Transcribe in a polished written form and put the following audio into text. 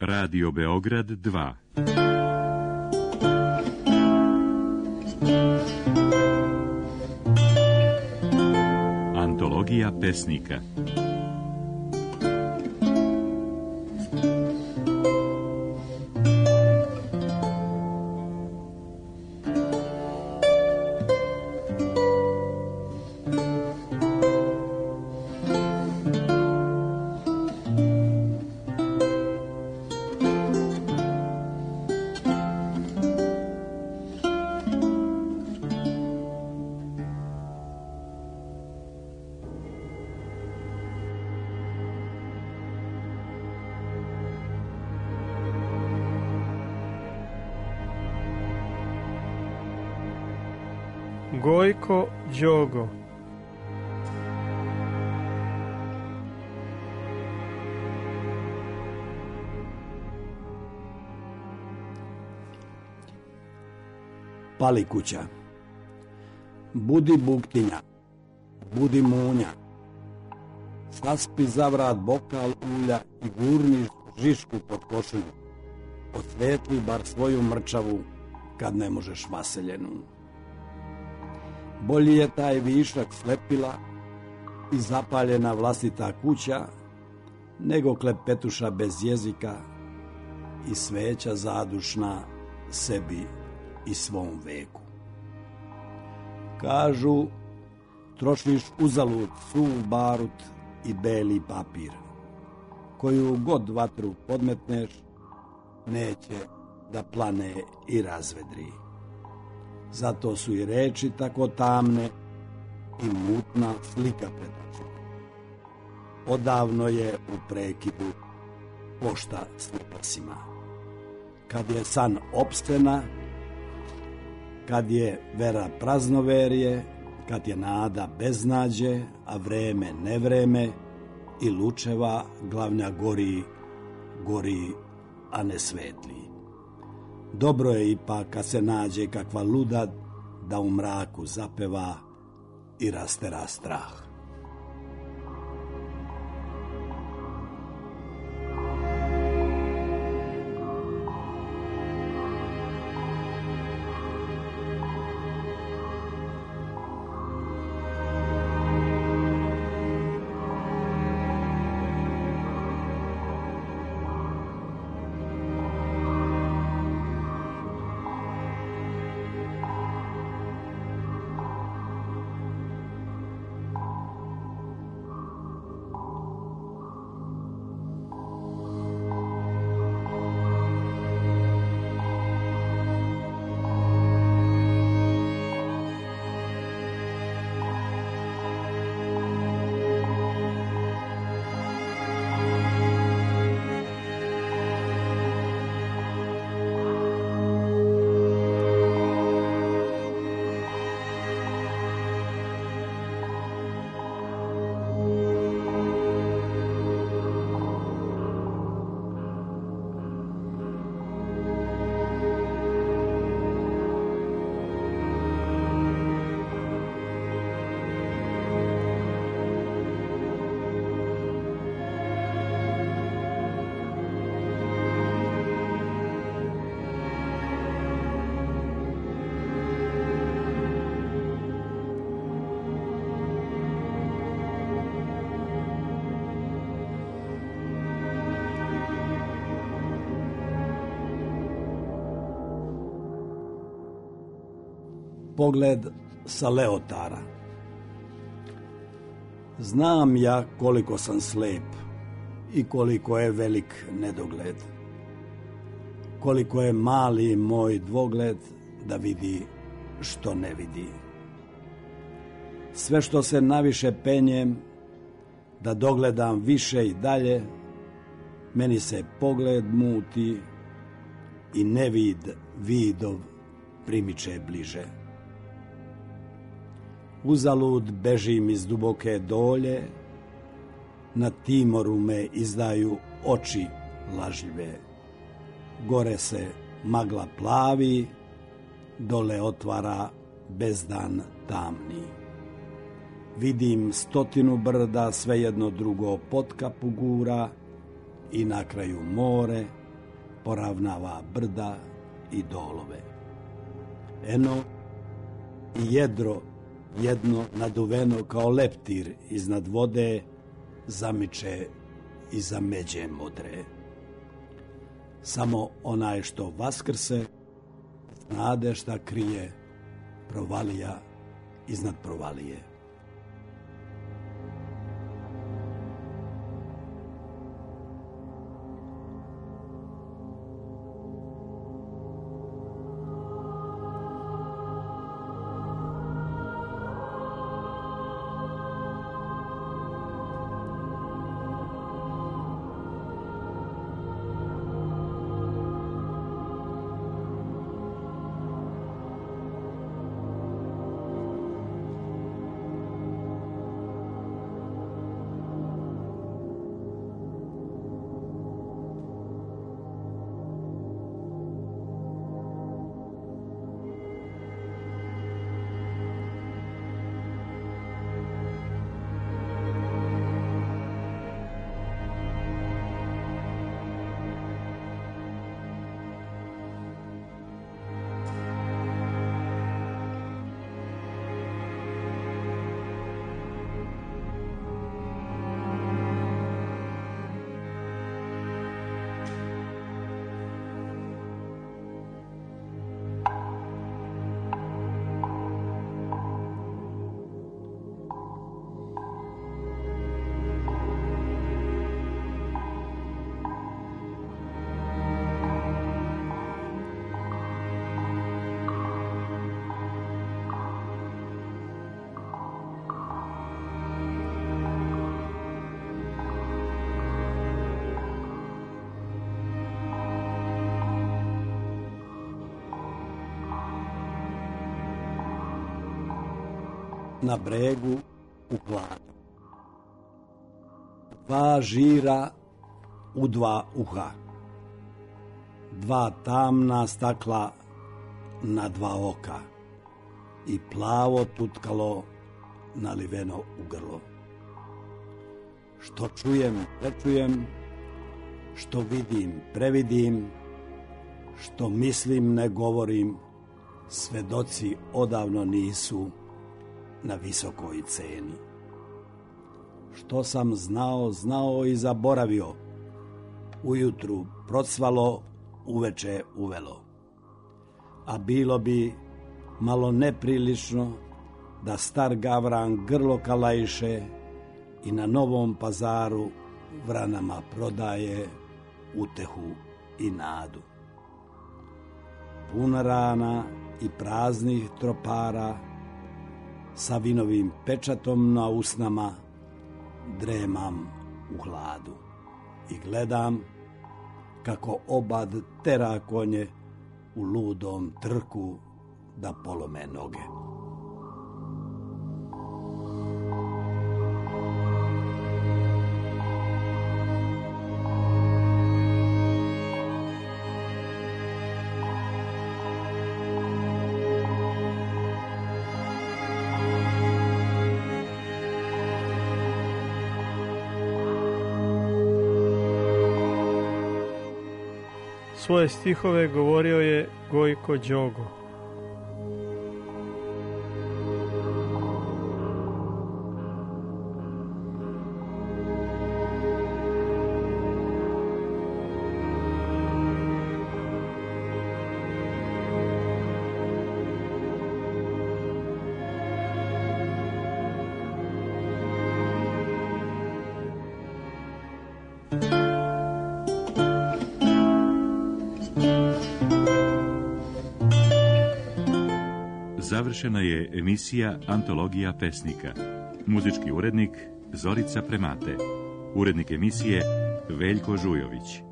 Radio Beograd 2. Antologija pesnika. Gojko Đogo. Pali kuća. Budi buktinja, budi munja. Saspi za vrat bokal ulja i gurni žišku pod košulju. Osvetli bar svoju mrčavu kad ne možeš vaseljenu. Bolji je taj višak slepila i zapaljena vlastita kuća, nego klepetuša bez jezika i sveća zadušna sebi i svom veku. Kažu, trošiš uzalud suv barut i beli papir, koju god vatru podmetneš, neće da plane i razvedri. Zato su i reči tako tamne i mutna slika pred očima. Odavno je u prekidu pošta s nepasima. Kad je san opstena, kad je vera praznoverje, kad je nada beznađe, a vreme nevreme i lučeva glavnja gori, a ne svetli. Dobro je ipak kad se nađe kakva luda da u mraku zapeva i rastera strah. Pogled sa leotara. Znam ja koliko sam slep i koliko je velik nedogled. Koliko je mali moj dvogled da vidi što ne vidi. Sve što se naviše penjem da dogledam više i dalje, meni se pogled muti i nevid vidov primiče bliže. Uzalud bežim iz duboke dolje, na Timoru me izdaju oči lažljive. Gore se magla plavi, dole otvara bezdan tamni. Vidim 100 brda, svejedno drugo potkapu gura i na kraju more poravnava brda i dolove. Eno i jedro jedno naduveno kao leptir iznad vode zamiče iza međe modre. Samo onaj što vaskrse znade šta krije provalija iznad provalije. Na bregu u hladu. Dva žira u dva uha. Dva tamna stakla na dva oka i plavo tutkalo naliveno u grlo. Što čujem, prečujem, što vidim, previdim, što mislim, ne govorim, svedoci odavno nisu na visokoj ceni. Što sam znao, znao i zaboravio, ujutru procvalo, uveče uvelo. A bilo bi malo neprilično da star gavran grlo kalajše i na Novom Pazaru vranama prodaje utehu i nadu. Puna rana i praznih tropara, sa vinovim pečatom na usnama, dremam u hladu i gledam kako obad tera konje u ludom trku da polome noge. Svoje stihove govorio je Gojko Đogo. Završena je emisija Antologija pesnika. Muzički urednik Zorica Premate. Urednik emisije Veljko Žujović.